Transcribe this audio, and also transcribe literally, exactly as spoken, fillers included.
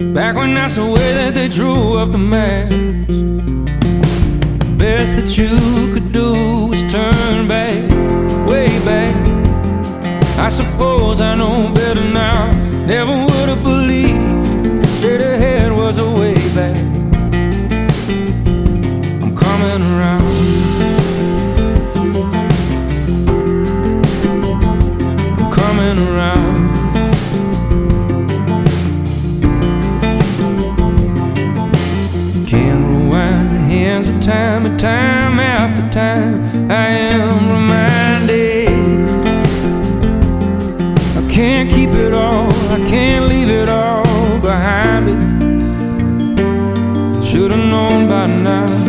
Back when that's the way that they drew up the maps. The best that you could do was turn back, way back. I suppose I know better now. Never would have believed straight ahead was a way back. I'm coming around. I'm coming around. Can't rewind the hands of time, and time after time I am reminded I can't keep it all, I can't leave it all behind me. Should've known by now.